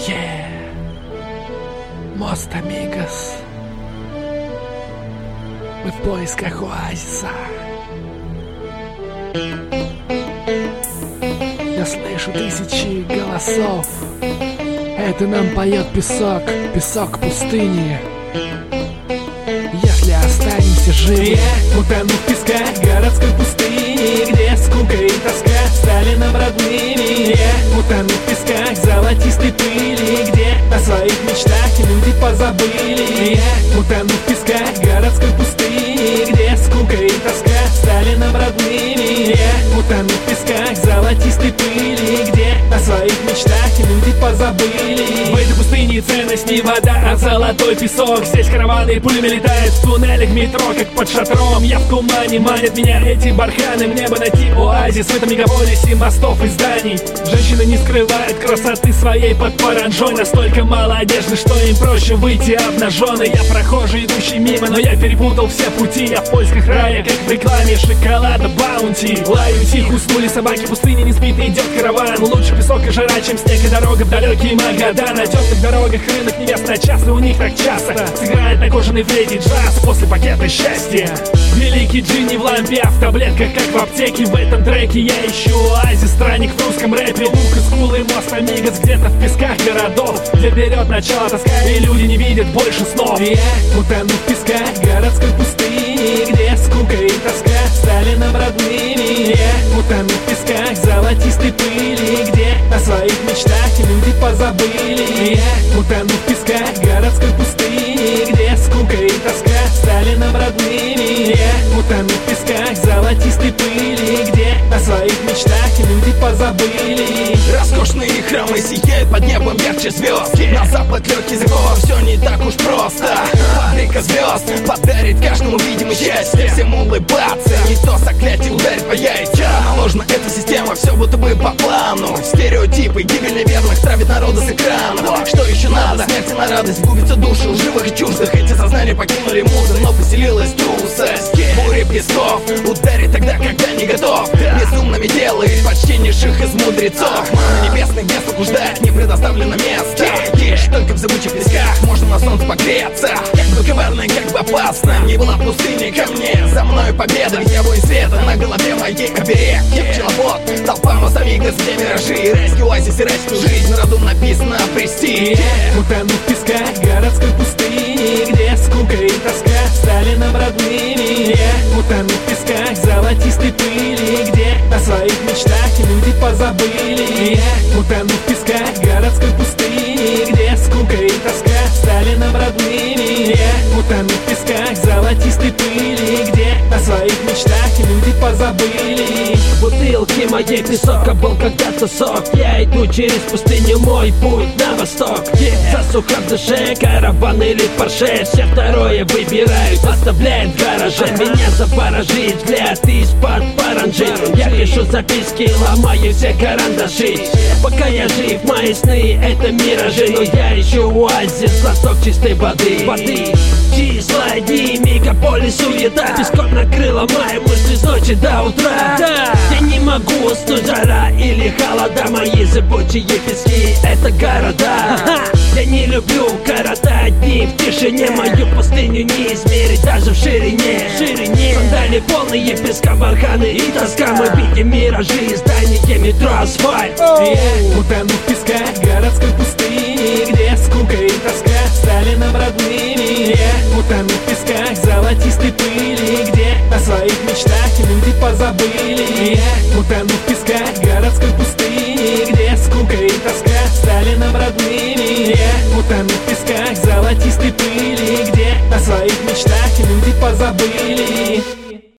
Мост Амигос. Мы в поисках оазиса. Я слышу тысячи голосов. Это нам поет песок, песок пустыни. Если останемся живы, я утону в песках городской пустыни, где скука и тоска стали нам родными. Я утону в песках золотистой пыли, где о своих мечтах люди позабыли. Я утону в песках городской пустыни, где скука и тоска стали нам родными. Я утону в песках золотистой пыли, где о своих мечтах люди позабыли. В этой пустыне ценность не вода, а золотой песок. Здесь караваны пулями летают в туннелях метро, как под шатром. Я в тумане, манят меня эти барханы. Мне бы найти оазис в этом мегаполисе мостов и зданий. Женщины не скрывают красоты своей под паранжой. Настолько мало одежды, что им проще выйти обнаженной. Я прохожий, идущий мимо, но я перепутал все пути. Я в поисках рая, как в рекламе шоколада Баунти. Лаю тихо, уснули собаки, пустыня не спит, идет караван. Лучше песок и жара, чем снег и дорога в далекий Магадан. На темных дорогах рынок невест на час, и у них так часто сыграет на кожаной флейте джаз после пакета счастья. Великий Джинни в лампе, а в таблетках, как в аптеке. В этом треке я ищу оазис, странник в русском рэпе. Лук и скулы, мост Амигос, где-то в песках городов, где берет начало тоска, и люди не видят больше снов. Я утону в песках городской пустыни, где скука и тоска стали нам родными. Я утону в песках золотистой пыли, где о своих мечтах люди позабыли. Я утону в песках городской пустыни, где скука и тоска стали нам родными. Я утону в песках золотистой пыли, где о своих мечтах люди позабыли. Роскошные храмы сияют под небом ярче звезд. На запад легкий закон, все не так уж просто. Фабрика звезд подарит каждому видимое счастье. Всем улыбаться, не то заклятие ударит по яйцам. Наложена эта система, все будто бы по плану. Стереотипы гибель неверных травит народа с экранов. Что еще надо? Смерти на радость губится души лживых и чуждых. Эти сознания покинули музы, но поселилась трусость. Буря песков ударит тогда, когда не готов. Безумными делает почти низших из мудрецов. Маны небесных, где сколько ждать, не предоставлено места. Лишь только в зыбучих песках можно на солнце погреться. Как бы коварно, как бы опасно не была в пустыне ко мне. За мною победа, я воин света, на голове моей оберег. Я пчеловод, толпа Мост Амигос, где миражи. Райский оазис и райскую жизнь роду написано обрести. Утону в песках городской пустыни, где скука и тоска стали нам родными. Я утону в песках золотистой пыли, где о своих мечтах люди позабыли. Я утону в песках городской пустыни, где скука и тоска стали нам родными. Я утону в песках золотистой пыли, где о своих мечтах люди позабыли. Бутылки моей песок, а был когда-то сок. Я иду через пустыню, мой путь на восток. Засуха в душе, караван или порше. Все второе выбирают, оставляет в гараже. Меня заворожит взгляд из-под паранджи. Я пишу записки, ломаю все карандаши. Пока я жив, мои сны это миражи. Но я ищу оазис, глоток чистой воды. Числа дни, мегаполис, суета. Песком накрыла мои мысли с ночи до утра. Я не могу уснуть, жара или холода. Мои зыбучие пески — это города. Я не люблю коротать дни в тишине. Мою пустыню не измерить даже в ширине. Сандали полные песка, барханы и тоска. Мы видим миражи, здания, метро, асфальт. Я утону в песках городской пустыни, где скука и тоска стали нам родными. Я утону в песках золотистой пыли, где о своих мечтах люди позабыли. Я утону в песках городской пустыни, где скука и тоска стали нам родными. Я утону в песках золотистой пыли, где о своих мечтах люди позабыли.